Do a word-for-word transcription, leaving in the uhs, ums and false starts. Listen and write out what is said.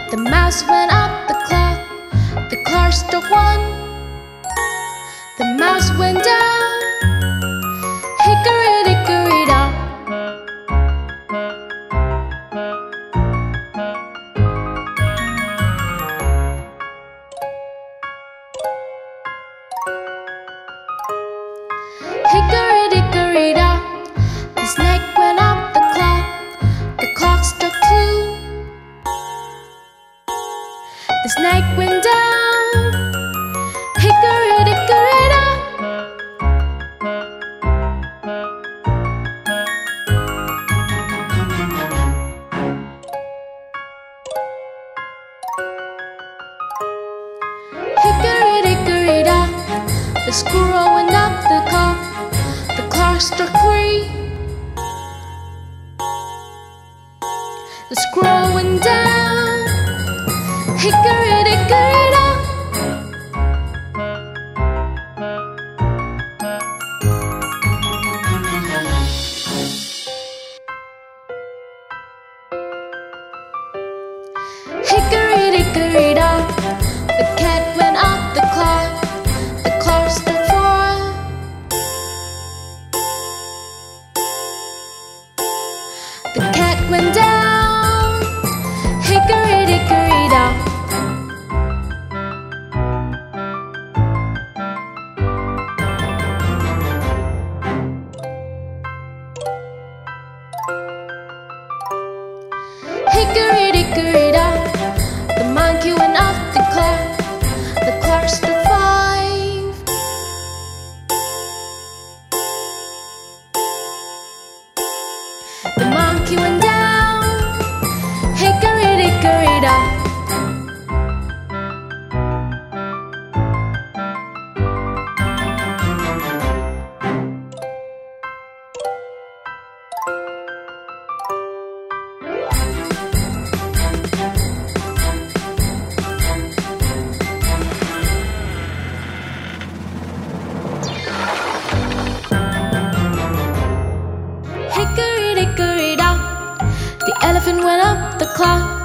The mouse went up the clock, the clock struck one. The mouse went down, hickory dickory down. Hickory dickory down, the snake went up the clock, the clock struck two. The snake went down, hickory dickory down. Hickory dickory down, the squirrel went up the clock, the clock struck three. The squirrel went down, hickory dickory down. Hickory dickory down, the cat went up the clock, the clock struck four. The cat went down, hickory dickory down. Hickory dickory down, the monkey went up the clock, the clock struck five. The monkey went down, hickory dickory down. Hickory dickory down, the elephant went up the clock,